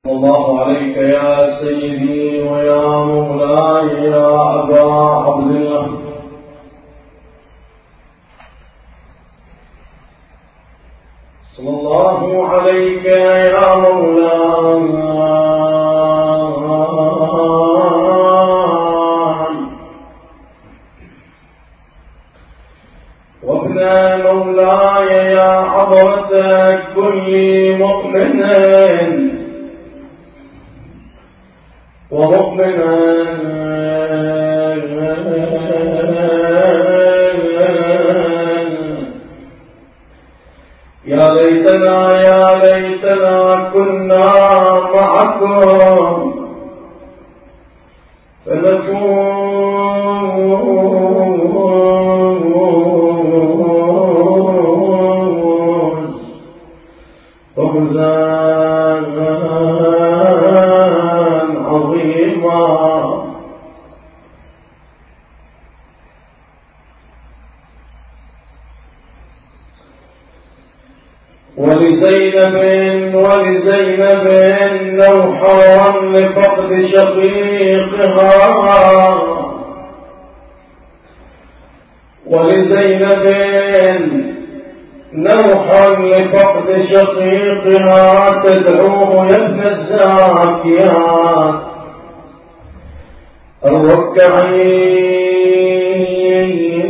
الله عليك يا سيدي ويا مولاي يا أبا عبد الله. صلى الله عليك يا مولاي وابن مولاي يا حضرة كل مؤمن ومؤمنا يا ليتنا كنا معكم فنفوز فوزا عظيما. ولزينب نوحا لفقد شقيقها ولزينب نوحا لفقد شقيقها تدعوه يا ابن الزاكيات الركعين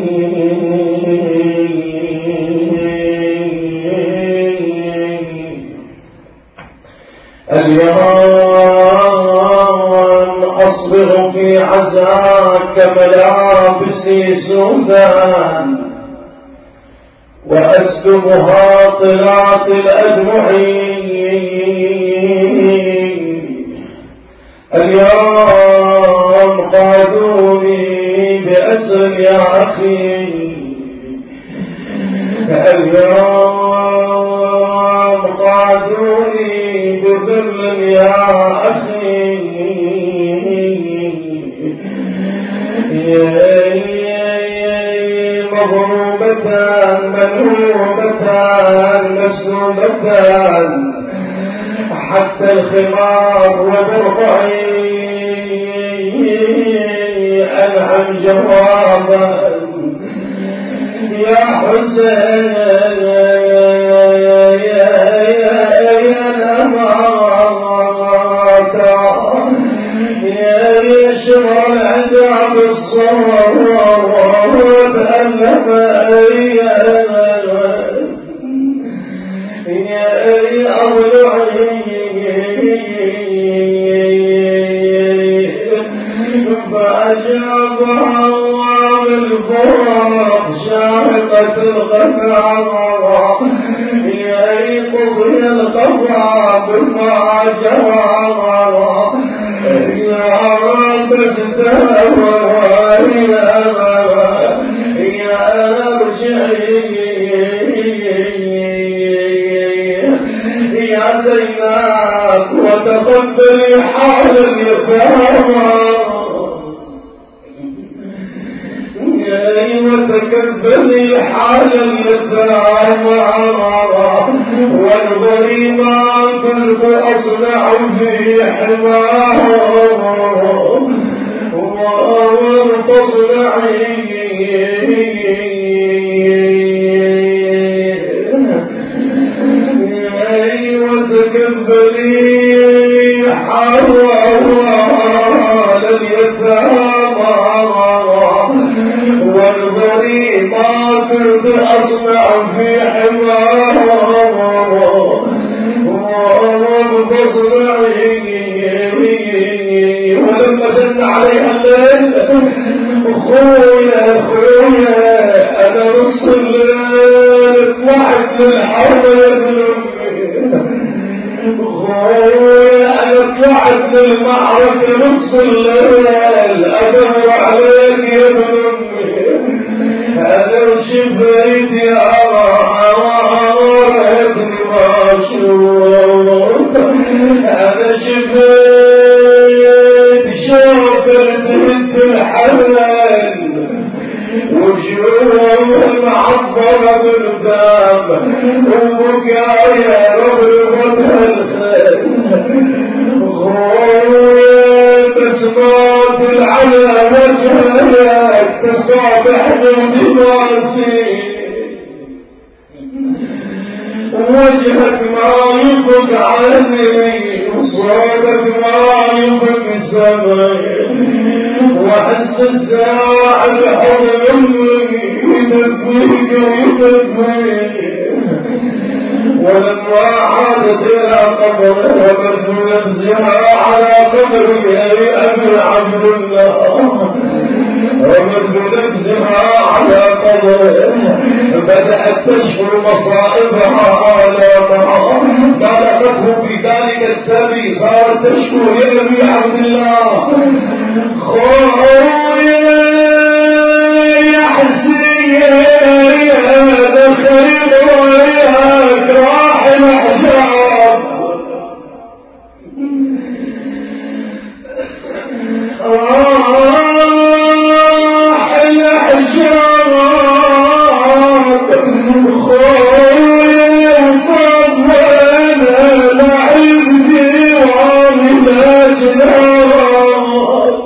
اليوم أصبغ في عزاك ملابسي سودان وأسكبها طلعت الأدمعين. اليوم قادوني بأسر يا أخي اليوم قادوني بذل يا أخي مضروبة منهوبة مسنونة حتى الخمار وبرقعي أنعم جوابا يا حسين شمر العدا بالصور وتألف أضلعي فأجابها الله بالفرق شاهقة الغفار قضي القضاء بما جرى يا رب استوى يا ارجعي يا زينب وتقبلي حال اليتامى وتقبلي حال اليتامى وانظري ما كنت أصنع في حماه وتصنعي وتقبلي حال اليتامى وانظري ما كنت أصنع في حماه ولما جن عليها الليل خويا انا نص الليل طلعت للحرب يا ابن امي خويا انا طلعت للمعركه نص الليل ادور عليك يا ابن امي انا وشفيت يا ابن ماشور انا شفيت شوفت بنت الحلال وجوه معبرة بالدم وبكايا ربطها الخيل بسمات على وجهك تصابح بالدماسي وجهك ما يبق عني وصوتك ما يبق سمعي وحس الساعة الحضن يدقيك ويدقيك ولما عادت إلى قبره ومد نفسها على قبرك أي أبي عبد الله ومد نفسها على قبره بدأت تشكو مصائبها آلامها بلغته في ذلك السبي صارت تشكو لأبي عبد الله خويا يا حسين يا دخل وياك راح الحجاب راح الحجاب خويا فضلنا لعبدي وعمل أجناب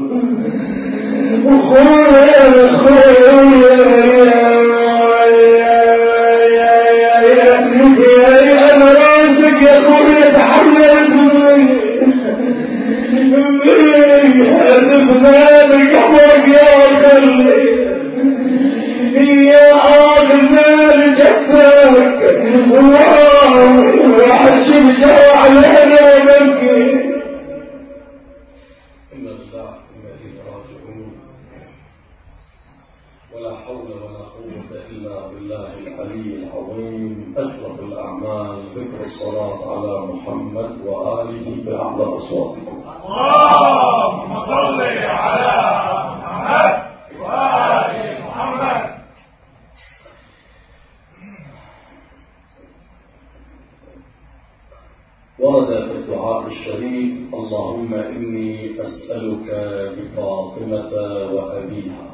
ورد في الدعاء الشريف اللهم إني أسألك بفاطمة وأبيها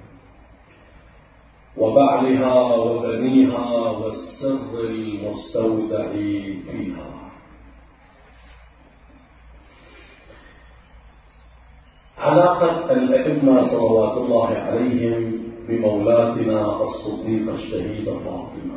وبعلها وبنيها والسر المستودع فيها. علاقة الأئمة صلوات الله عليهم بمولاتنا الصديقة الشهيدة فاطمة،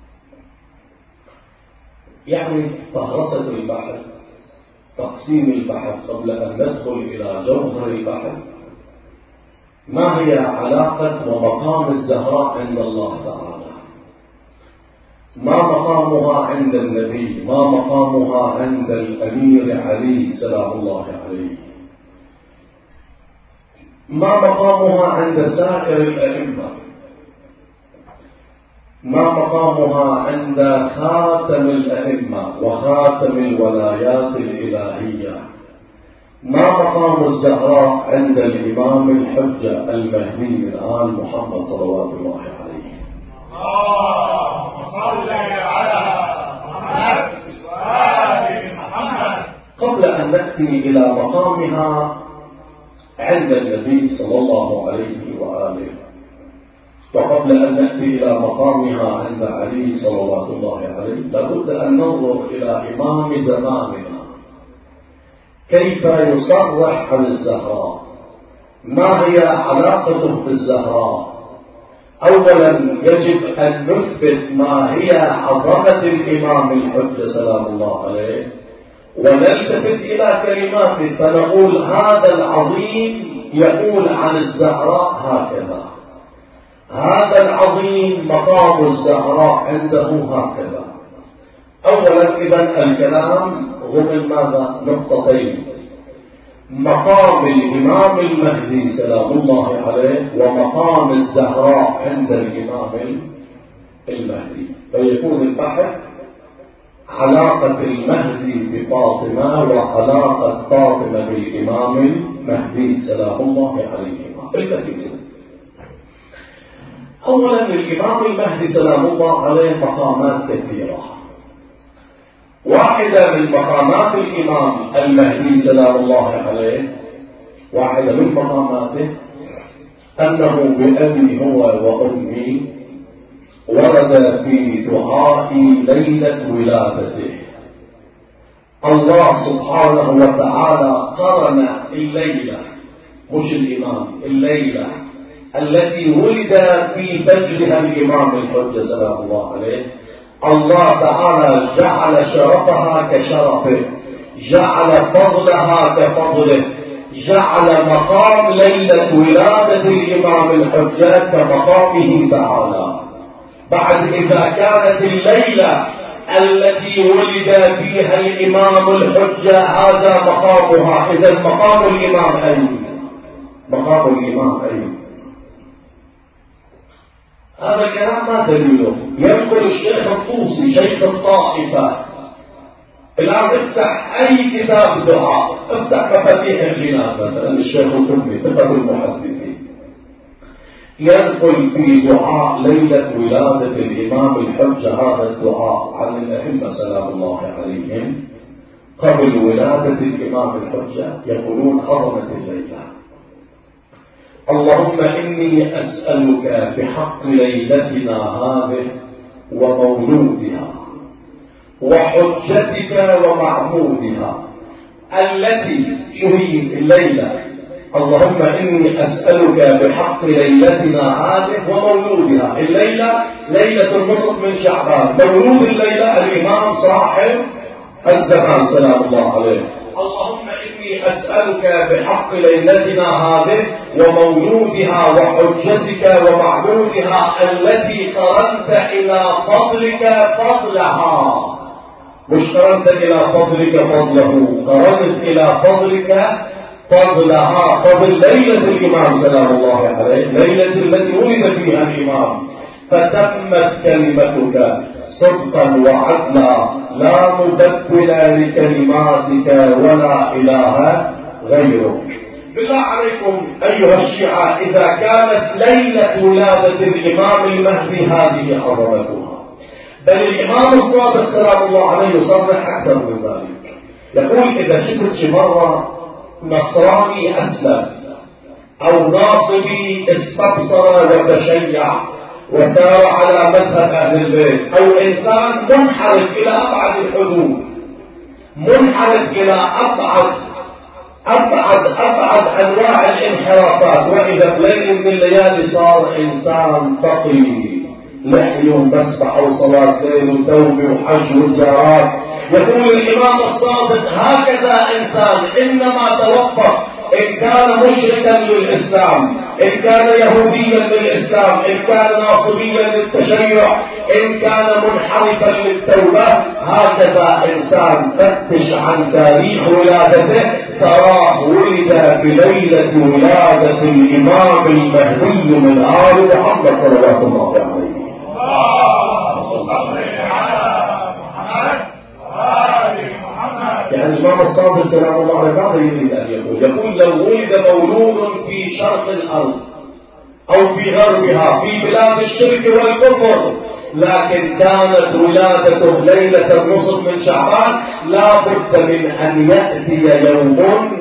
يعني فهرسة البحث، تقسيم البحث قبل أن ندخل إلى جوهر البحث. ما هي علاقة ومقام الزهراء عند الله تعالى؟ ما مقامها عند النبي؟ ما مقامها عند الأمير علي سلام الله عليه؟ ما مقامها عند سائر الأئمة؟ ما مقامها عند خاتم الأئمة وخاتم الولايات الإلهية؟ ما مقام الزهراء عند الإمام الحجة المهدي الآن محمد صلوات الله عليه؟ اللهم صل على محمد وآل محمد. قبل أن نأتي إلى مقامها عند النبي صلى الله عليه وآله، وقبل أن نأتي إلى مقامها عند علي صلوات الله عليه، لابد أن ننظر إلى إمام زماننا كيف يصرح عن الزهراء، ما هي علاقته بالزهراء. أولا يجب أن نثبت ما هي عظمة الإمام الحجة سلام الله عليه، ونلتفت إلى كلماته فنقول هذا العظيم يقول عن الزهراء هكذا، هذا العظيم مقام الزهراء عنده هكذا. أولا إذن الكلام ضمن ماذا؟ نقطتين: مقام الإمام المهدي سلام الله عليه ومقام الزهراء عند الإمام المهدي. فيكون البحث علاقة المهدي بفاطمة وعلاقة فاطمة بالإمام المهدي سلام الله عليهما بالكثير. أولا الإمام المهدي سلام الله عليه مقامات كثيرة. واحدة من مقامات الإمام المهدي سلام الله عليه، واحدة من مقاماته أنه بأبي هو وأمي ورد في دعائي ليلة ولادته الله سبحانه وتعالى قرن الليلة، مش الإمام، الليلة التي ولد في فجرها الإمام الحجة سلام الله عليه، الله تعالى جعل شرفها كشرفه، جعل فضلها كفضله، جعل مقام ليلة ولادة الإمام الحجة كمقامه تعالى. بعد إذا كانت الليلة التي ولد فيها الإمام الحجة هذا مقامها، إذا مقام الإمام أين؟ مقام الإمام أين؟ هذا الكلام ما دليله؟ ينقل الشيخ الطوسي شيخ الطائفة. الآن افتح أي كتاب دعاء، افتح مفاتيح الجنان مثلا الشيخ القمي ثقة المحدثين، ينقل في دعاء ليلة ولادة الإمام الحجة هذا الدعاء عن الأئمة سلام الله عليهم قبل ولادة الإمام الحجة، يقولون حضرت الليلة: اللهم إني أسألك بحق ليلتنا هذه ومولودها وحجتك ومعبودها التي شهيت الليلة، اللهم إني أسألك بحق ليلتنا هذه ومولودها، الليلة ليلة النصف من شعبان، مولود الليلة الإمام صاحب الزمان سلام الله عليه، اللهم إني أسألك بحق ليلتنا هذه ومولودها وحجتك ومعبودها التي قرنت إلى فضلك فضلها، مش قرنت إلى فضلك فضله، قرنت إلى فضلك فضلها، فضل ليلة الإمام سلام الله عليه، ليلة التي ولد فيها الإمام، فتمت كلمتك صدقا وعدلا لا مبدل لكلماتك ولا إله غيرك. بالله عليكم أيها الشيعة، إذا كانت ليلة ولادة الإمام المهدي هذه عظمتها، بل الإمام الصادق سلام الله عليه يصرح أكثر من ذلك، يقول إذا شفت مرة نصراني أسلم أو ناصبي استبصر وتشيع وسار على مذهب أهل البيت، أو إنسان منحرف إلى أبعد الحدود، منحرف إلى أبعد أنواع الانحرافات، وإذا بليل من الليالي صار إنسان تقي لحي ومسبح وصلاة ليل وتوبة وحج وزيارات، يقول الإمام الصادق هكذا إنسان إنما توفق إن كان مشركا للإسلام، إن كان يهوديا للإسلام، إن كان ناصبيا للتشيع، إن كان منحرفا للتوبة، هكذا إنسان فتش عن تاريخ ولادته تراه ولد بليلة ولادة الإمام المهدي من آل محمد صلوات الله عليه. يعني الإمام الصادق سلام الله عليه ماذا يريد أن يقول لو ولد مولود في شرق الأرض أو في غربها في بلاد الشرك والكفر، لكن كانت ولادته ليلة النصف من شعبان، لا بد من أن يأتي يوم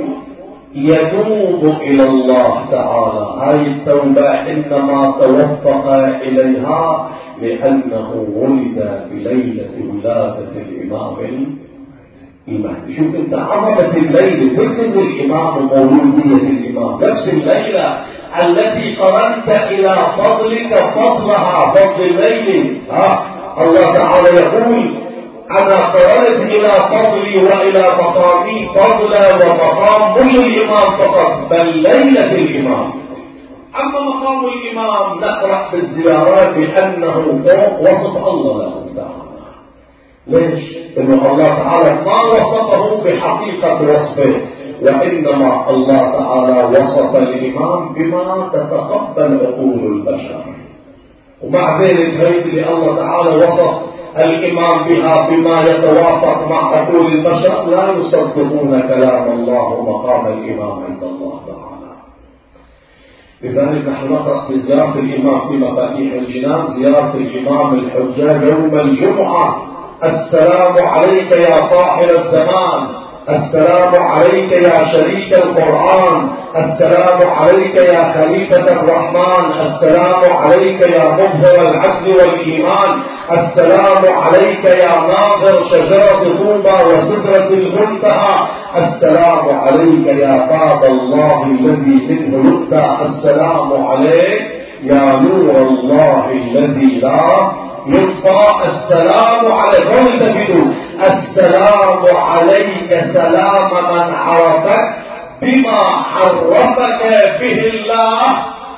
يتوب إلى الله تعالى، هاي التوبة إنما توفق إليها لأنه ولد بليلة ولادة الإمام المهدي. شوف انت عظمة الليلة، تكتب الإمام ومولودية الإمام، نفس الليلة التي قرنت إلى فضلك فضلها، فضل الليل. الله تعالى يقول أنا قرنت إلى فضلي وإلى مقامي فضلا ومقام، مش الإمام فقط بل ليلة الإمام. أما مقام الإمام نقرأ بالزيارات بأنه فوق وصف الله له تعالى. ليش؟ إنه الله تعالى ما وصفه بحقيقة وصفه، وإنما الله تعالى وصف الإمام بما تتقبل عقول البشر، ومع ذلك هيدي الله تعالى وصف الإمام بها بما يتوافق مع عقول البشر، لا يصدقون كلام الله ومقام الإمام عند الله تعالى. لذلك نحن نقرأ في زيارة الإمام في مفاتيح الجنان، زيارة الإمام الحجة يوم الجمعة: السلام عليك يا صاحب الزمان، السلام عليك يا شريك القرآن، السلام عليك يا خليفة الرحمن، السلام عليك يا مظهر العدل والإيمان. السلام عليك يا ناظر شجرة طوبى وسدرة المنتهى، السلام عليك يا باب الله الذي منه يؤتى، السلام عليك يا نور الله الذي لا يطفى، السلام عليك تجدوا السلام عليك سلام من عرفك بما عرفك به الله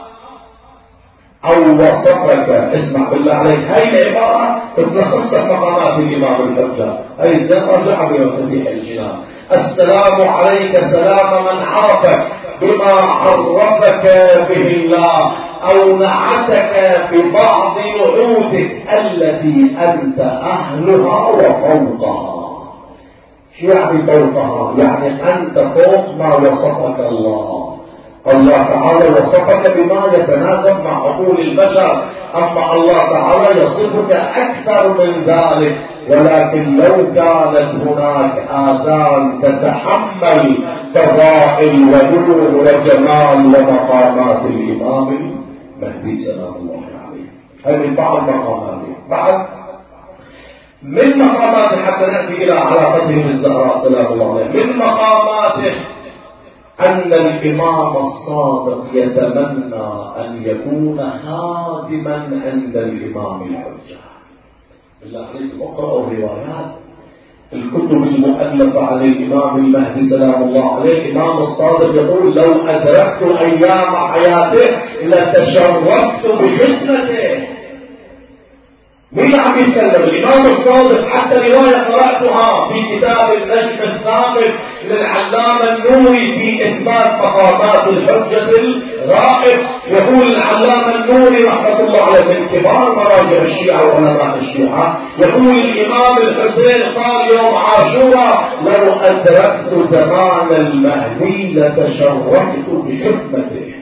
أو وصفك. اسمع بالله عليك، هاي العبارة تتلخص لك مقامات الإمام الحجة، هاي زين رجع بمفتيح الجنان. السلام عليك سلام من عرفك بما عرفك به الله أو نعتك ببعض وعودك التي أنت أهلها وفوقها. شو يعني فوقها؟ يعني أنت فوق ما وصفك الله. الله تعالى وصفك بما يتناسب مع عقول البشر، أما الله تعالى يصفك أكثر من ذلك. ولكن لو كانت هناك آذان تتحمل فضائل ونور وجمال ومقامات الإمام المهدي سلام الله عليه، هذه بعض مقاماته. بعد من مقاماته حتى نأتي إلى علاقته بالزهراء سلام الله عليه، من مقاماته أن الإمام الصادق يتمنى أن يكون خادما عند الإمام الحجة. بالله عليكم اقرأوا الروايات، الكتب المؤلفة عن الإمام المهدي سلام الله عليه. الإمام الصادق يقول لو أدركت أيام حياته لتشرفت بخدمته. مين عم يتكلم؟ الإمام الصادق. حتى رواية قرأتها في كتاب النجم الثاقب للعلامة النوري في إثبات مقامات الحجة الغائب، يقول العلامة النوري رحمة الله عليه من كبار مراجع الشيعة وعلماء الشيعة، يقول الإمام الحسين قال يوم عاشوراء لو أدركت زمان المهدي لتشرفت بخدمته.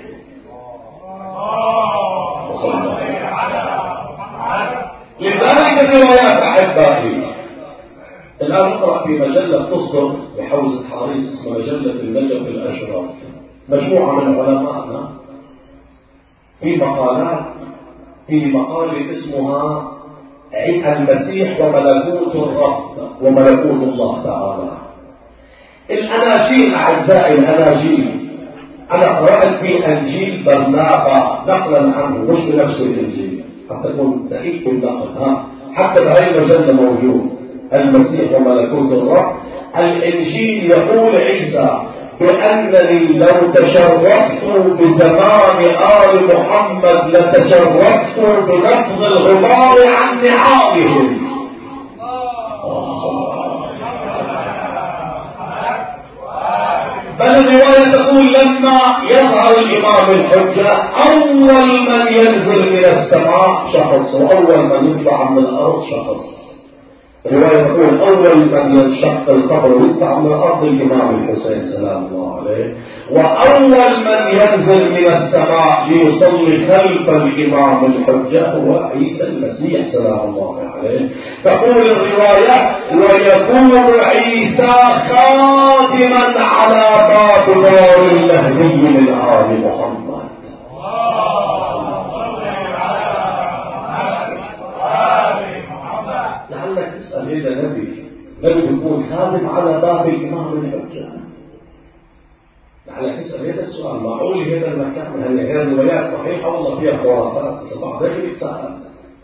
لذلك الروايات أحبائي الآن نقرأ في مجلة تصدر بحوزة حريص اسمها مجلة النجف الأشرف، مجموعة من علمائنا في مقالات، في مقالة اسمها المسيح وملكوت الرب وملكوت الله تعالى. الأناجيل أعزائي، الأناجيل أنا قرأت في أنجيل برنابا نقلا عنه، مش بنفس الإنجيل حتى تكون دقيق بالنقل، حتى بهاي المجلة موجود المسيح وملكوت الرب. الإنجيل يقول عيسى بأنني لو تشرفت بزمان آل محمد لتشرفت بنفض الغبار عن نعالهم. بل الرواية تقول لما يظهر الإمام الحجة أول من ينزل من السماء شخص، وأول من يطلع من الأرض شخص. الرواية تقول أول من ينشق القبر ويطلع من الأرض الإمام الحسين سلام الله عليه، وأول من ينزل من السماء ليصلي خلف الإمام الحجة هو عيسى المسيح سلام الله عليه. تقول الرواية ويكون عيسى خادما على باب دار المهدي من آل محمد. لعلك تسأل إذا نبي بيكون خادم على باب الإمام الحجة؟ لعلك تسأل هذا السؤال، معقول هذا المكان؟ هل هذه الروايات صحيحة والله فيها خرافات؟ صباح ذلك سأل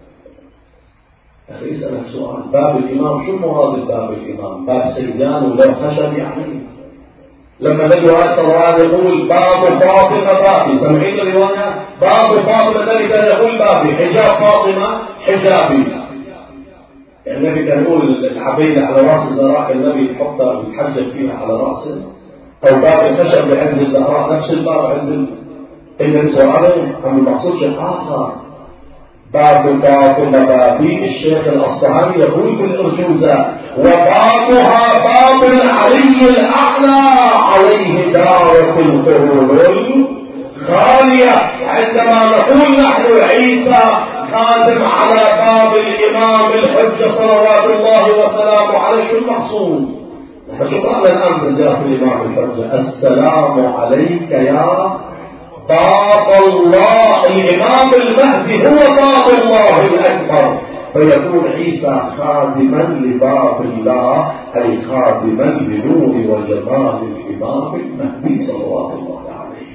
أخي يسألك سؤال، باب الإمام شو مراد باب الإمام؟ باب سيدان ولا خشب يعني؟ لما نجوا هذا الصلاة يقول باب فاطمة بابي، سمعين الرواية؟ باب فاطمة ذلك يقول بابي، حجاب فاطمة حجابي. يعني النبي كان يقول العبيدة على رأس الزهراء النبي يحطها ويتحجب فيها على رأسه، أو باب الخشب عند الزهراء نفس الباب عند النبي صلى الله عليه وسلم. المقصود شيء آخر، باب فاطمة بابي. الشيخ الأصفهاني يقول في الأرجوزة وبابها باب العلي الأعلى عليه دارة القرون الخالية. عندما نقول نحن عيسى خادم على باب الإمام الحجة صلوات الله وسلامه عليه، شو المقصود؟ نحن شكرا الآن بزيارة الإمام الحجة، السلام عليك يا باب الله. الإمام المهدي هو باب الله الأكبر، فيكون عيسى خادما لباب الله، أي خادما لنور وجمال الإمام المهدي صلوات الله عليه.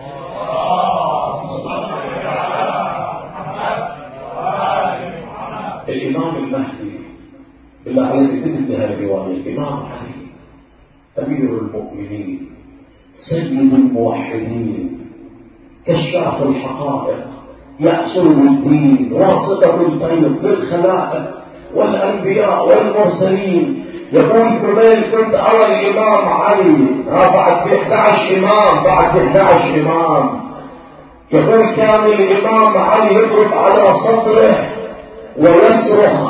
الإمام المهدي بالله عليك كتبت هذه الرواية، الإمام علي أمير المؤمنين سيد الموحدين كشاف الحقائق يأصل الدين واسطة البيض للخلائق والأنبياء والمرسلين. يقول كميل كنت أرى الإمام علي بعد 11 إمام، بعد 11 إمام. يقول كان الإمام علي يضرب على صدره ويصرخ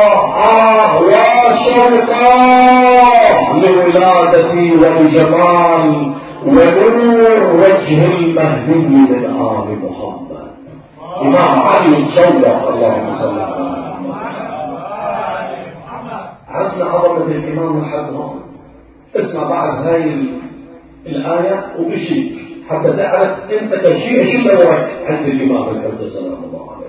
وشوقا لولادتي ولجمال ونور وجه المهدي من آل محمد. إمام علي يتشوق. اللهم صل على محمد. عرفنا عظمة الإمام لحد هون. اسمع بعد هاي الآية وبشيك حتى تعرف أنت كشيء شو دورك عند الإمام الحجة سلام الله عليه.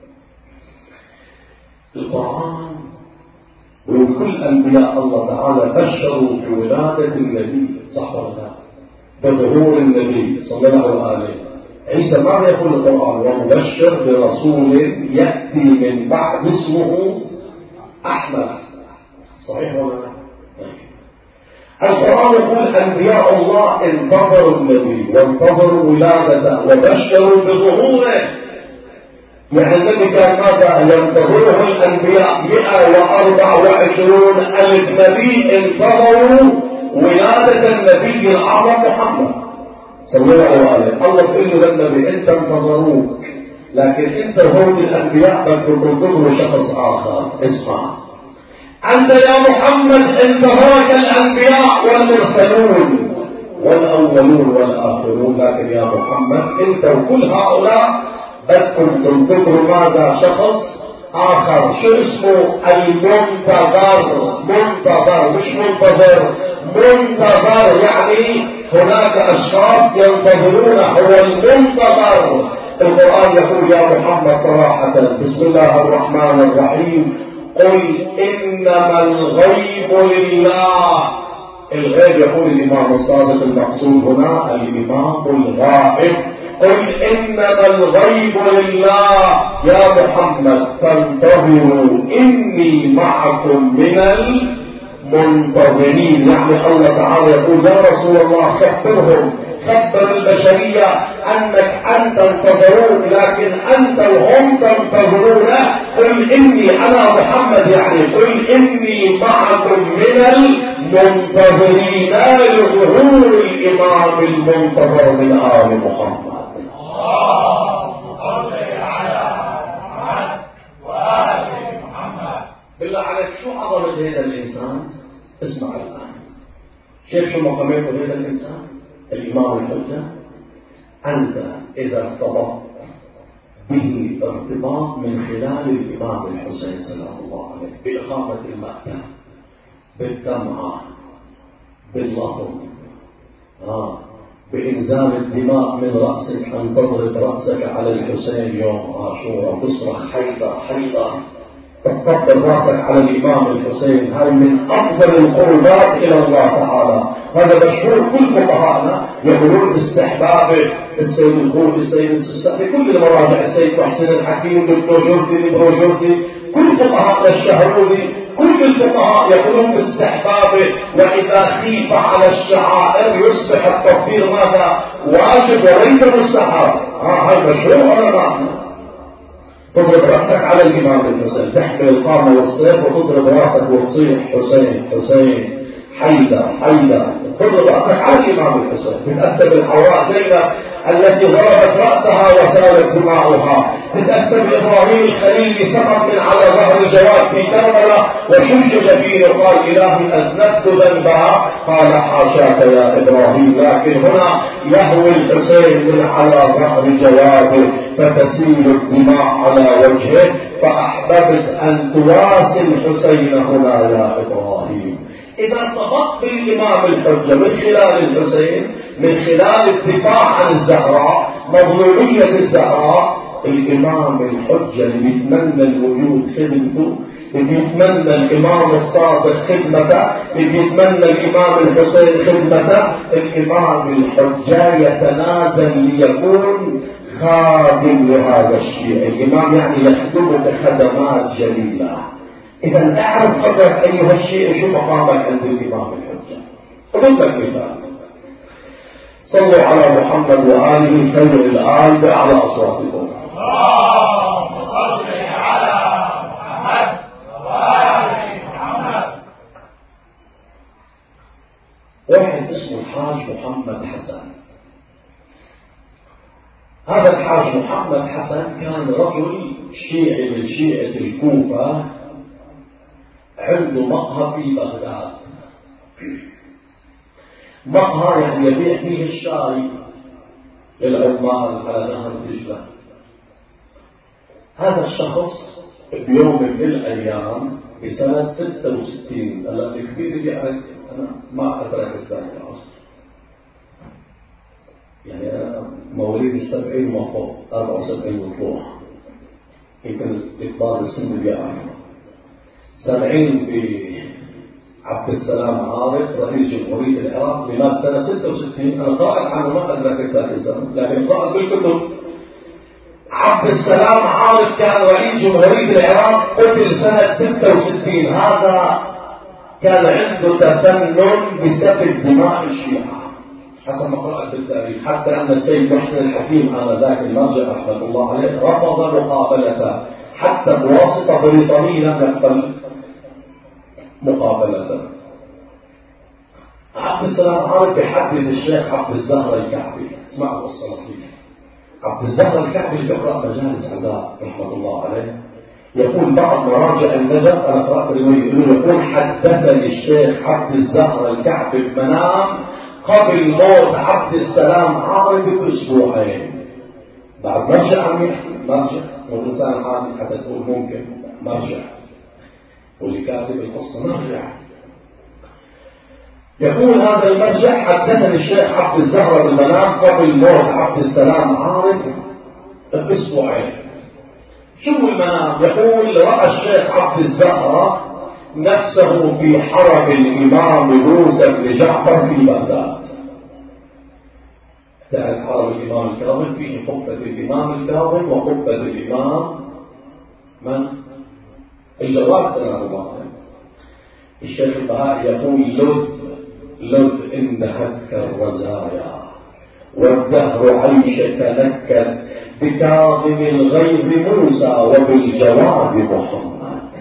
القرآن وكل أنبياء الله تعالى بشروا بولادة النبي، صح ولا لا؟ بظهور النبي صلى الله عليه وسلم. عيسى ماذا يقول القرآن؟ ومبشر برسول يأتي من بعد اسمه أحمد، صحيح ولا لا؟ القرآن يقول أنبياء الله انتظروا النبي وانتظروا ولادته وبشروا بظهوره. يعني النبي كان ماذا ينتظره الأنبياء؟ 124,000 نبي انتظروا ولادة النبي الأعظم محمد صلى الله عليه وسلم. الله يقول له للنبي أنت انتظروك، لكن أنت هون الأنبياء بدكم تنتظروا شخص آخر. اسمع، أنت يا محمد انتظرك الأنبياء والمرسلون والأولون والآخرون، لكن يا محمد أنت وكل هؤلاء بدكم تنتظروا ماذا؟ شخص آخر. شو اسمه؟ المنتظر. منتظر مش منتظر، منتظر يعني هناك أشخاص ينتظرون، هو المنتظر. القرآن يقول يا محمد صراحة بسم الله الرحمن الرحيم قل إنما الغيب لله. الغيب يقول الإمام الصادق المقصود هنا الإمام الغائب. قل إنما الغيب لله يا محمد فانتظروا إني معكم من المنتظرين. يعني الله تعالى يقول يا رسول الله خبرهم، خبر البشرية أنت انتظروك، لكن أنت وهم تنتظرون. قل إني أنا محمد، يعني قل إني معكم من المنتظرين لظهور الإمام المنتظر من آل محمد. اللهم صل على محمد وآل محمد. بالله عليك شو عظمة هذا الإنسان؟ اسمع الآن، شوف شو مقامته هذا الإنسان الإمام الحجة. أنت إذا ارتبطت به ارتباط من خلال الإمام الحسين سلام الله عليه بإقامة المأتم، بالدمعة، باللطم، بإنزال الدماء من رأسك، أن تضرب رأسك على الحسين يوم عاشوراء وتصرخ حيدر حيدر، تطبق رأسك على الإمام الحسين. هذه من أفضل القربات إلى الله تعالى. هذا مشهور كل فقهاءنا يقولون باستحبابه. السيد الخوي، السيد السستاني، كل المراجع، السيد محسن الحكيم، البروجردي، كل فقهاءنا الشهرودي، كل الفقهاء يقولون باستحبابه. وإذا خيف على الشعائر يصبح التطهير ماذا؟ واجب وليس مستحب. هذا مشهور علماء. تضرب رأسك على الإمام الحسين، تحمل القامة والسيف وتضرب رأسك وتصيح حسين حسين حيدر حيدر. تضرب رأسك على الإمام الحسين. تتأسى بالحوراء زينب التي ضربت رأسها وسالت دماؤها. تتأسى بإبراهيم الخليل اللي سقط من على ظهر الجواد في كربلاء وشج جبينه وقال إلهي أذنبت ذنبها، قال حاشاك يا إبراهيم. لكن هنا يهوي الحسين من على ظهر جواده فتسيل الدماء على وجهه، فأحببت أن تواسي الحسين هنا يا إبراهيم. إذا ارتبطت بالإمام الحجة من خلال الحسين، من خلال الدفاع عن الزهراء، مظلومية الزهراء، الإمام الحجة اللي بيتمنى الوجود خدمته، اللي بيتمنى الإمام الصادق خدمته، اللي بيتمنى الإمام الحسين خدمته. الإمام الحجة يتنازل ليكون خادم لهذا الشيء. الإمام يعني يخدمك خدمات جليلة. إذا اعرف قدرك أيها الشيء شو مقامك عند الإمام الحجة. أضرب لك مثال. صلوا على محمد وآله خير الآل بأعلى أصواتكم. اللهم صل على محمد وآل محمد. واحد اسمه الحاج محمد حسن. هذا الحاج محمد حسن كان رجل شيعي من شيعة الكوفة، عنده مقهى في بغداد. مقهى يعني يبيع فيه الشاي للعمال على نهر دجلة. هذا الشخص بيوم من الأيام بسنة 66، هلا الكبير اللي يعرف أنا ما أدرك ذلك العصر، يعني أنا مواليد 70 وما فوق، 74 وطلوع، يمكن كبار السن اللي يعرفوا. سامعين بعبد السلام عارف رئيس جمهورية العراق اللي مات سنة 66. أنا قائل عنه ما أدرك ذلك الزمن، لكن قائل بالكتب. عبد السلام عارف كان رئيس جمهورية العراق، قتل سنة 66. هذا كان عنده تفنن بسفك دماء الشيعة حسب ما قرأت بالتاريخ، حتى أن السيد محسن الحكيم آنذاك المرجع رحمة الله عليه رفض مقابلته، حتى بواسطة بريطانية لم يقبل مقابلته. عبد السلام عارف بحدث الشيخ عبد الزهر الكعبي. اسمعوا القصة لطيفة. عبد الزهر الكعبي اللي بيقرأ مجالس عزاء رحمة الله عليه يقول بعض مراجع النجف، أنا قرأت رواية يقول حدثني الشيخ عبد الزهر الكعبي بمنام قبل موت عبد السلام عارف بأسبوعين. بعد مرجع عم يحكي، مرجع والإنسان عادي حتى تقول ممكن مرجع، واللي كاتب القصة مرجع. يقول هذا المرجع حدثني الشيخ عبد الزهر بالمنام قبل موت عبد السلام عارف بأسبوعين. شو المنام؟ يقول رأى الشيخ عبد الزهر نفسه في حرم الإمام موسى بن جعفر في بغداد. تعرف حرم الإمام الكاظم فيه قبة الإمام الكاظم وقبة الإمام من؟ الجواد سلام الله عليه. الشيخ البهائي يقول لذ إن دهتك الرزايا والدهر عيشك نكد بكاظم الغيظ موسى وبالجواد محمد.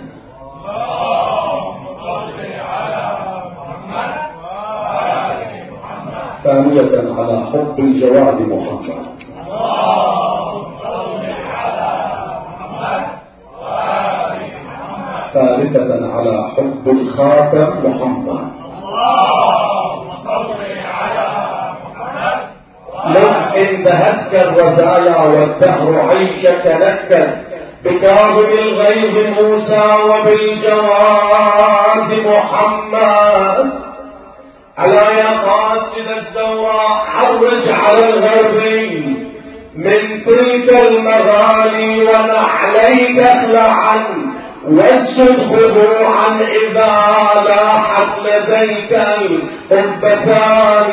اللهم صل على محمد وآل محمد. ثانية على حب الجواد محمد. اللهم صل على محمد وآل محمد. ثالثة على حب الخاتم محمد. اللهم صل على محمد. لو إن دهتك الرزايا والدهر عيشك نكد بكاظم الغيظ موسى وبالجواد محمد. ألا يا قاصد الزوراء حرج على الغرب من تلك المغالي ونحليك اخلعا واسجد خضوعا إذا لاحت لديك القبتان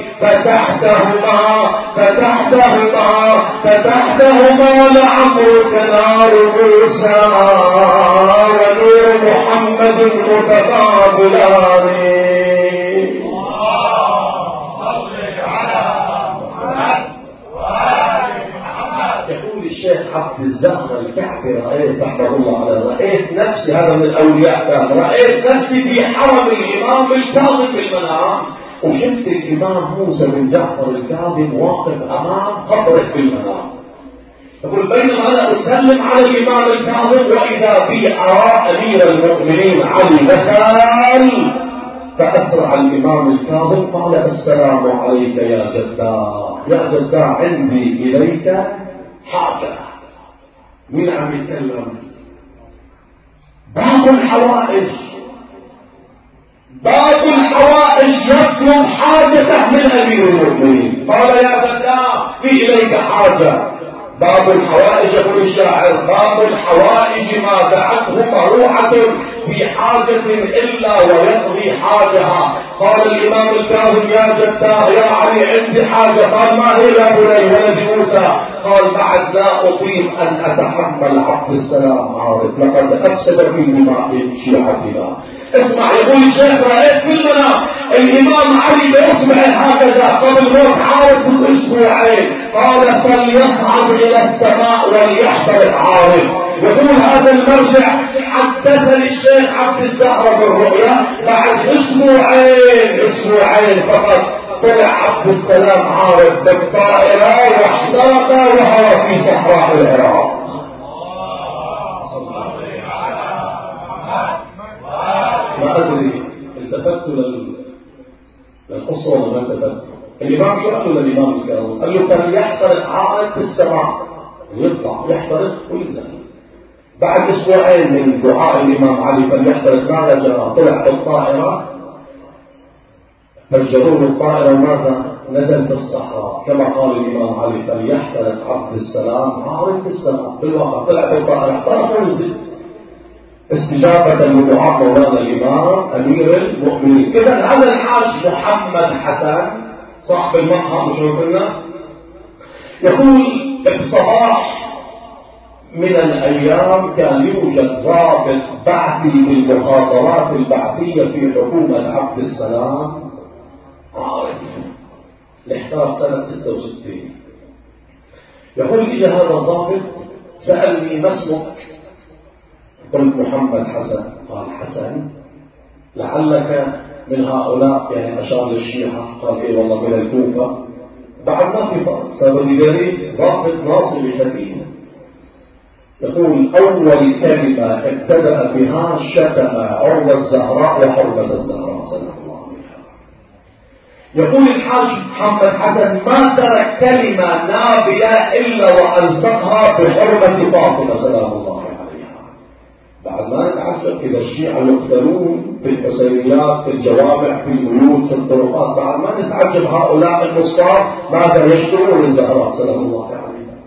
فتحتهما لعمرك نار موسى ونور محمد متقابلان. الشيخ عبد الزهر الكعبي رأيت رحمه الله عليه، رأيت نفسي، هذا من الأولياء كان، رأيت نفسي في حرم الإمام الكاظم بالمنام، وشفت الإمام موسى بن جعفر الكاظم واقف أمام قبره بالمنام. يقول بينما أنا أسلم على الإمام الكاظم وإذا بي أرى أمير المؤمنين علي دخل، فأسرع الإمام الكاظم قال السلام عليك يا جداه، يا جداه عندي إليك حاجة. مين عم يتكلم؟ باب الحوائج يطلب حاجته من أمير المؤمنين. قال يا جداه في إليك حاجة. باب الحوائج يقول الشاعر باب الحوائج ما دعته مروحة في حاجة إلا ويقضي حاجها. قال الإمام الكاظم يا جداه يا علي عندي حاجة. قال ما هي يا بني ولد موسى؟ قال بعد لا أطيق أن أتحمل عبد السلام عارف لقد أفسد في دماء شيعتنا. اسمع يقول الشيخ رأيت في المنام الإمام علي بإصبعه هكذا قبل موت عارف بأسبوعين. قال فليصعد إلى السماء وليحترق عارف. يقول هذا المرجع حدثني الشيخ عبد الزهر بالرؤيا بعد أسبوعين فقط طلع عبد السلام عارف بالطائرة واحترق وهو في صحراء العراق. ما أدري التفت للقصة ولا ما التفت. الإمام شو قال له للإمام الكاظم؟ قال له فليحترق عارف في السماء ويطلع يحترق وينزل. بعد أسبوعين من دعاء الإمام علي فليحترق ماذا جرى؟ طلع بالطائرة فجروه الطائرة وماذا؟ نزل في الصحراء كما قال الإمام علي فليحترق عبد السلام عارف في السماء. بالواقع طلع بالطائرة احترق ونزل استجابة لدعاء مولانا الإمام أمير المؤمنين. إذا هذا الحاج محمد حسن صاحب المقهى مش قلنا يقول بصباح من الأيام كان يوجد ضابط بعثي بالمخابرات البعثية في حكومة عبد السلام عارف الاحتراق سنة 66. يقول إجا هذا الضابط سألني ما اسمك؟ قلت محمد حسن. قال حسن لعلك من هؤلاء يعني أشار للشيعة. قال إيه والله من الكوفة. بعد ما في فرق صار بدليل ضابط ناصري خفيف. يقول أول كلمة ابتدأ بها شتم عروة الزهراء وحرمة الزهراء صلى الله عليه وسلم. يقول الحاج محمد حسن ما ترك كلمة نابية إلا وألصقها بحرمة فاطمة سلام الله عليها. بعد ما نتعجب إذا الشيعة يقتلون في الحسينيات في الجوامع في البيوت في الطرقات بعد ما نتعجب هؤلاء النصار ماذا يشترون الزهراء سلام الله عليها.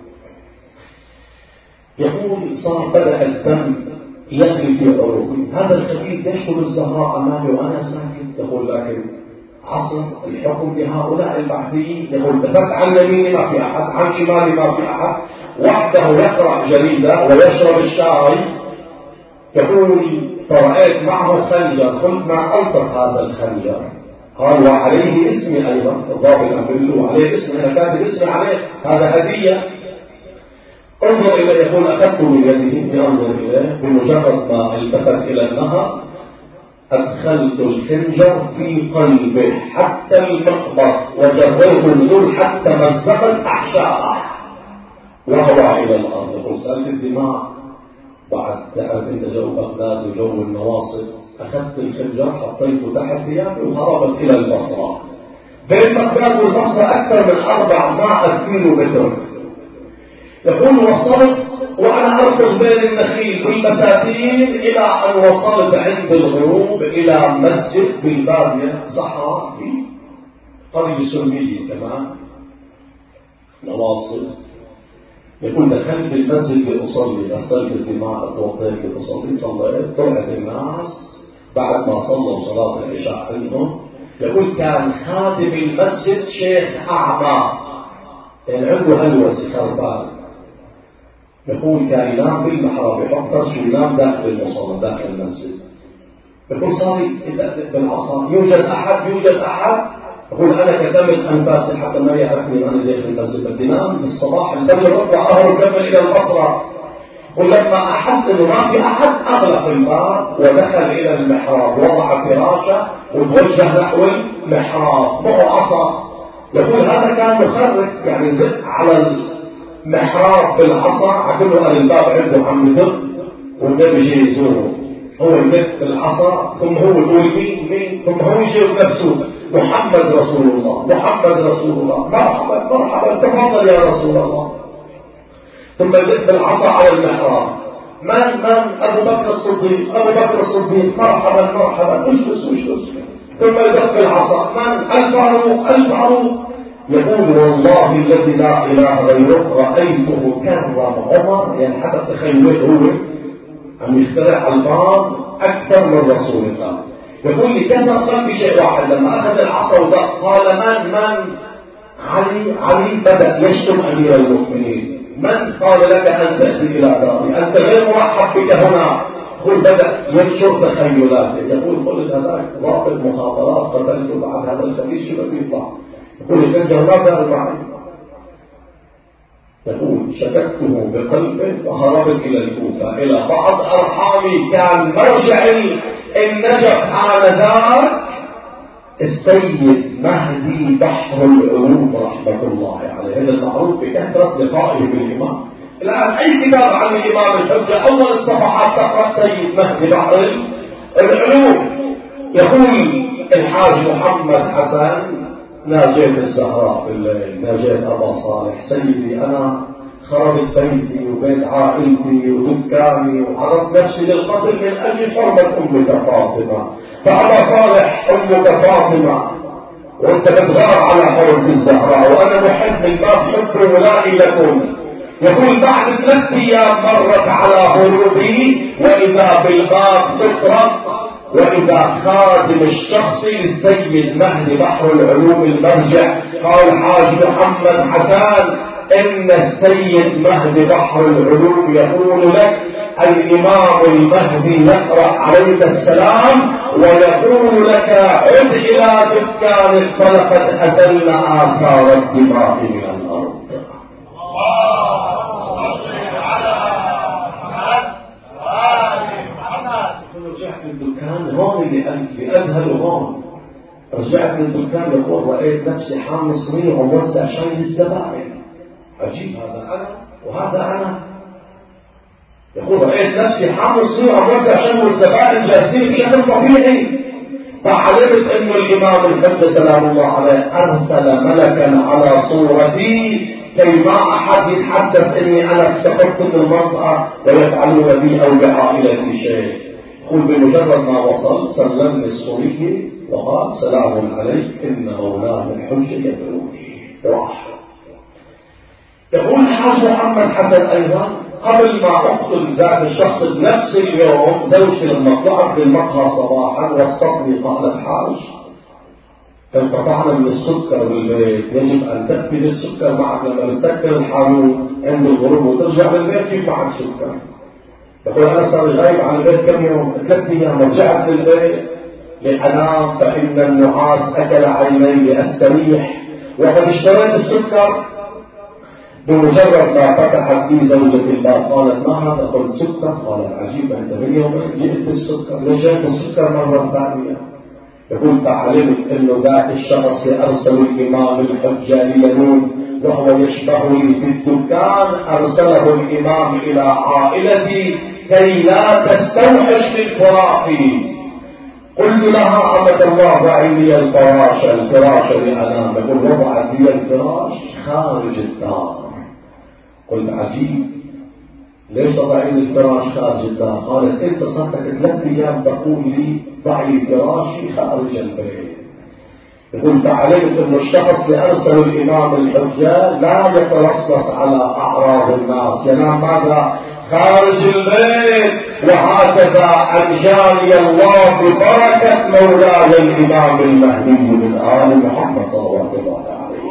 يقول صار بدأ الدم يغلي في عروقي. هذا الخبيث يشتم الزهراء أمامي وأنا ساكت. يقول لكن عصر الحكم لهؤلاء البعثيين. يقول دفت عن يميني ما في أحد عن شمالي ما في أحد وحده يقرأ جريدة ويشرب الشاي. يقول فرأيت معه خنجر. قلت ما ألطف هذا الخنجر؟ قال وعليه اسمي أيضا. الضابط أقول عليه اسمي أنا كاتب اسمي عليه هذا هدية. انظر إليه. يقول أخذت من يده أنظر إليه بمجرد ما التفت إلى النهر أدخلت الخنجر في قلبه حتى المقبض وجريت الزول حتى مزقت أحشاءه وهو إلى الأرض. يقول سألت الدماء بعد تعرف أنت جو بغداد وجو النواصب. أخذت الخنجر حطيته تحت ثيابي وهربت إلى البصرة. بين بغداد والبصرة أكثر من 400 كيلومتر. يقول وصلت وأنا أركض بين النخيل بالبساتين إلى أن وصلت عند الغروب إلى مسجد بالبادية صحراء في قرية سلمية كمان نواصب. يقول دخلت المسجد لأصلي غسلت الدماء اتوضيت لأصلي صليت. طلعت الناس بعد ما صلوا صلاة العشاء عندهم. يقول كان خادم المسجد شيخ أعمى يعني عنده هلوسة خربان. يقول كان ينام بالمحراب يحط فرش وينام داخل المصلى داخل المسجد. يقول صار بالعصا يوجد أحد. يقول أنا كتمت أنفاسي حتى ما يعرفني أنا داخل المسجد. بدي نام بالصباح الفجر أطلع أهرب كمل إلى البصرة. ولما أحس إنه ما في أحد أغلق الباب ودخل إلى المحراب وضع فراشه وتوجه نحو المحراب معه عصا. يقول هذا كان مخرف يعني دق على المحراب بالعصا عقله أن الباب عنده عم يدق والنبي يجي يزوره. هو يدق بالعصا ثم هو يقول مين ثم هو يجي بنفسه محمد رسول الله مرحبا تفضل يا رسول الله. ثم يدق بالعصا على المحراب. من أبو بكر الصديق مرحبا اجلس. ثم يدق بالعصا من الفاروق يقول والله الذي لا إله غيره رأيته كرم عمر، يعني حتى تخيلت هو عم يخترع الباب أكثر من رسول الله. يقول لي كسر قلبي شيء واحد لما أخذ العصا ودق قال من علي بدأ يشتم أمير المؤمنين. من قال لك أن تأتي إلى داري؟ أنت غير مرحب بك هنا. يقول بدأ ينشر تخيلاته. يقول قل هذاك ضابط المخابرات قتلته بعد هذا الخبيث شو بده يطلع؟ يقول الجنجة ما زال معي. يقول شككته بقلبه وهربت إلى الكوفة إلى بعض أرحامي. كان مرجع النجف آنذاك السيد مهدي بحر العلوم رحمة الله عليه. هذا المعروف بكثرة لقائه بالإمام. الآن أي كتاب عن الإمام الحجة أول الصفحات تقرأ السيد مهدي بحر العلوم. يقول الحاج محمد حسن ناجيت الزهراء بالليل، ناجيت أبا صالح سيدي أنا خربت بيتي وبيت عائلتي ودكاني وعرضت نفسي للقتل من أجل حرمة أمك فاطمة. فأبا صالح أمك فاطمة وأنت بتغار على حرمة الزهراء وأنا محب من باب حب ولائي لكم. يقول بعد 3 أيام مرت على هروبي وإذا بالباب تطرق وإذا خادم الشخصي للسيد مهدي بحر العلوم المرجع قال حاج محمد حسان إن السيد مهدي بحر العلوم يقول لك الإمام المهدي يقرأ عليك السلام ويقول لك عد إلى دكان فلقد أزلنا آثار الدماء من الأرض. رجعت الدكان هون لأذهل هون. رجعت الدكان يقول رأيت نفسي حامل صغير وموزع شاي للزبائن. عجيب هذا أنا وهذا أنا. يقول رأيت نفسي حامل صغير وموزع شاي للزبائن جالسين بشكل طبيعي. فعلمت أن الإمام الحج سلام الله عليه أرسل ملكا على صورتي كي ما أحد يتحسس أني أنا افتقدت من المنطقة ويفعلون بي أو بعائلتي شيء. يقول بمجرد ما وصل سلمني الصوري وقال سلام عليك إن مولاه الحج يدعوني. راح. يقول الحاج محمد حسن أيضا قبل ما أقتل ذات الشخص بنفس اليوم زوجتي لما طلعت بالمقهى صباحا وصلتني قالت حاج انقطعنا من السكر بالبيت يجب أن تأتي بالسكر معك لما نسكر الحانوت عند الغروب وترجع للبيت يجيب معك سكر. يقول أنا صار غايب عن البيت كم يوم 3 أيام رجعت للبيت لأنام فإن النعاس أكل عيني لأستريح وقد اشتريت السكر. بمجرد ما فتحت لي زوجة الباب قالت ما هذا؟ قلت سكر. قالت عجيب أنت من يومين جئت بالسكر ليش جئت بالسكر مرة ثانية؟ يقول فعلمت أنه ذات الشخص أرسل الإمام الحجة لينوم وهو يشبهني في الدكان أرسله الإمام إلى عائلتي كي لا تستوحش من فراقي. قلت لها عبد الله ضعي لي الفراش لأنام. يقول وضعت لي الفراش خارج الدار. قلت عجيب ليش ضعي لي الفراش خارج الدار؟ قالت انت صارتك 3 أيام تقول لي ضعي فراشي خارج البيت. يقول فعلمت أن الشخص اللي أرسل الإمام الحجة لا يترصص على أعراض الناس ينام ماذا؟ خارج البيت. وهكذا أنجاني الله ببركة مولاي الإمام المهدي من آل محمد صلوات الله عليه.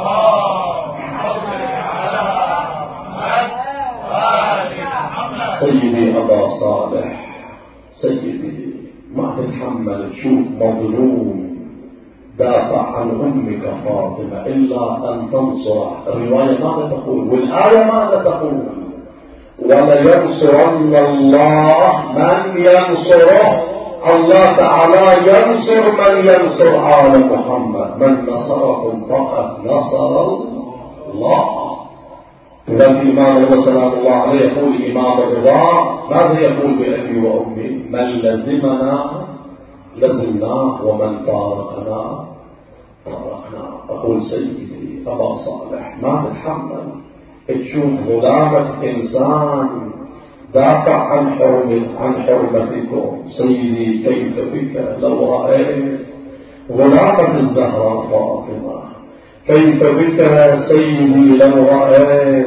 سيدي أبا صالح سيدي ما تتحمل تشوف مظلوم دافع عن أمك فاطمة إلا أن تنصره. الرواية ماذا تقول والآية ماذا تقول؟ ولينصرن الله من ينصره. الله تعالى ينصر من ينصر آل محمد. من نصركم فقد نصر الله. إذا الإمام سلام الله عليه يقول إمام الرضا ماذا يقول بأبي وأمي؟ من لزمنا لزمناه ومن فارقنا فارقنا. أقول سيدي أبا صالح ما تتحمل تشوف غلامة إنسان دافع عن حرمتكم. سيدي كيف بك لو رأيت غلامة الزهراء فاطمة كيف بك سيدي لو رأيت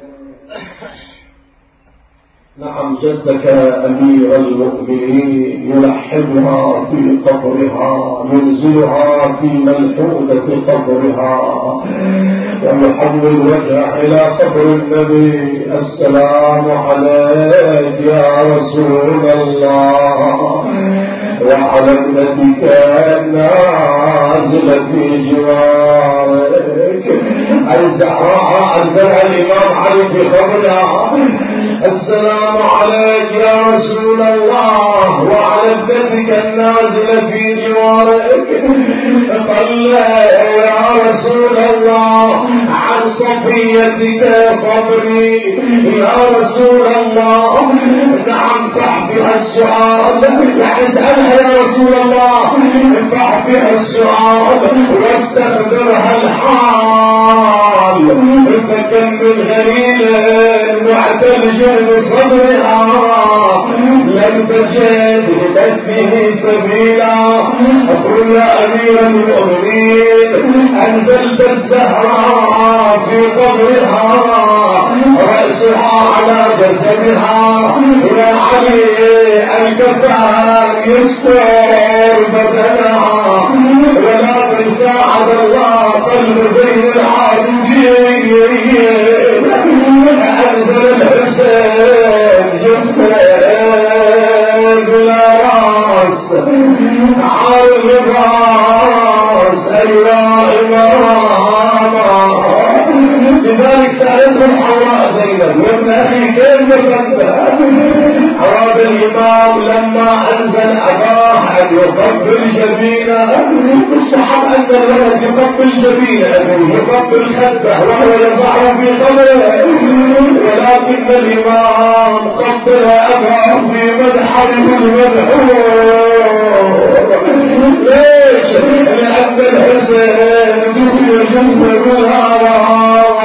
نعم جدك أمير المؤمنين يلحمها في قبرها، ينزلها في ملحودة قبرها، ويحول وجهه إلى قبر النبي. السلام عليك يا رسول الله وعلى ابنتك النازلة في جوارك. الزهراء أنزلها الإمام علي في قبرها. السلام عليك يا رسول الله وعلى ابنتك النازلة في جوارك. قال يا رسول الله عن صفيتك صبري يا رسول الله. نعم صحبها السؤال، يعني اسألها يا رسول الله، صحبها السؤال واستخبرها الحال. فكم من غليل معتلج بصدرها لم تجد لبثه سبيلا. أقول يا أمير المؤمنين أنزلت الزهراء في قبرها، رأسها على جسدها. يا علي الكفان يستر بدنها، ولكن ساعد الله قلب زين العابدين. أنزل الحسين جسد بلا راس على الراس أيها إماما. لذلك سألته الحوراء زينب يا ابن أخي كيف تنتهى؟ أراد الإمام لما أنزل أباه أن يقبل جبينه. الصحاب أن الولد يقبل جبينه يقبل خده وهو يضعه في قبره، ولكن الإمام قبل أباه في مدحره المدحور. ليش؟ لأن الحسين دفن جسدها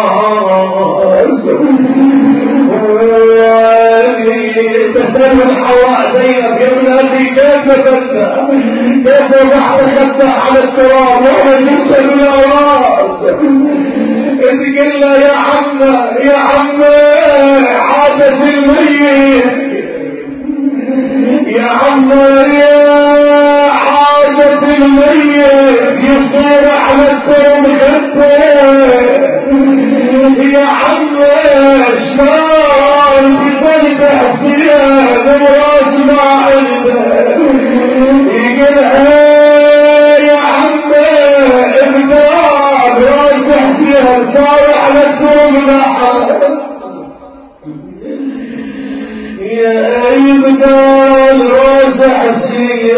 تسأل الحواء زينب يا ابن أخي كيف تبدأ؟ كيف بعد خدة على التراب وهو جسد لا راس؟ إذ قلنا يا عم يا عم عادة الميت يا عم يا عادة الميت يصير على التراب خدة. يا عم شلون بطلب حسين الراس ما عنده؟ يقولها يا عم ابدال راس حسين صار على الدوم نحر. يا ابدال راس حسين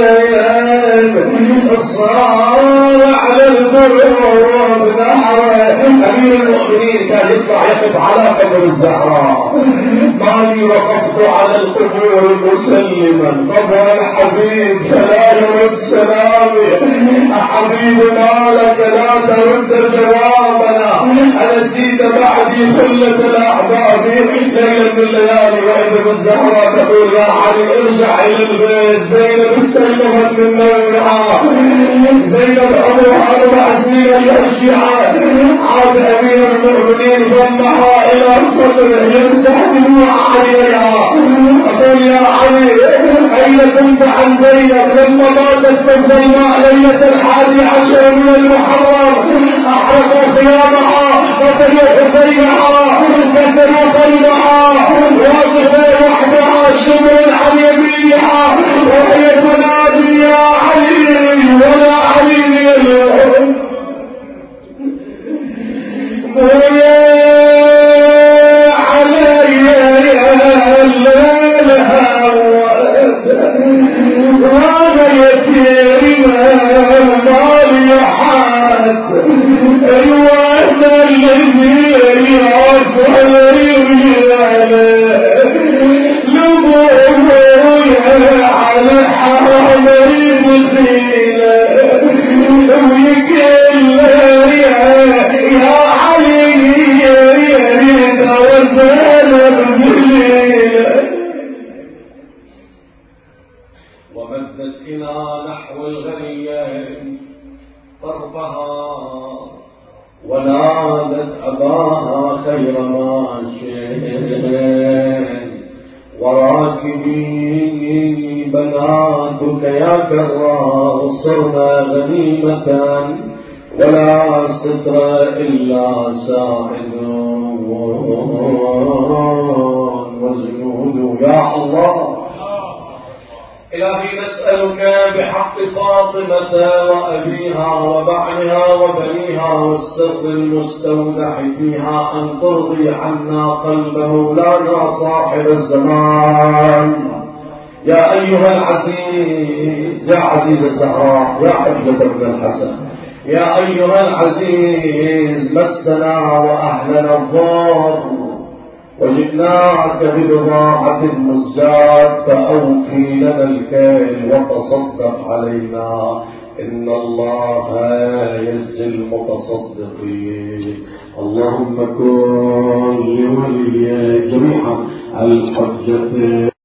صار على الدوم نحر. أمير المؤمنين كان يطلع يقف على قبر الزهراء. مالي وقفت على القبور مسلما قبر الحبيب فلا يرد سلامي. حبيب مالك لا ترد جوابنا. أنسيت بعدي خلة الأحباب ليلة من الليالي وإذا الزهراء تقول يا علي ارجع إلى البيت. زينب استيقظت من نومها. زينب أمرها 4 سنين يرجع. عاد أمير المؤمنين ضمها إلى صدره يمسح دموع عليها. أقول يا علي أين كنت عن زينب لما ماتت في الظلماء ليلة 11 من المحرم؟ أحرقوا خيامها قتلوا حسينها كسروا قلبها واقفة وحدها شمل عن يمينها وهي تنادي يا علي ولا علي ومدت إلى نحو الغنيين طرفها غير ماشٍ وراكبي بناتك يا كرار صرنا غنيمة ولا ستر إلا ساعد وزنود يا الله. إلهي نسألك بحق فاطمة وأبيها وبعلها وبنيها والسر المستودع فيها أن ترضي عنا قلب مولانا صاحب الزمان. يا أيها العزيز يا عزيز الزهراء يا حجة ابن الحسن يا أيها العزيز مسنا وأهلنا الضار وجئناك ببضاعة مزجاة فأوفي لنا الكيل وتصدق علينا إن الله يجزي المتصدقين. اللهم كن لولي جميعا الحجة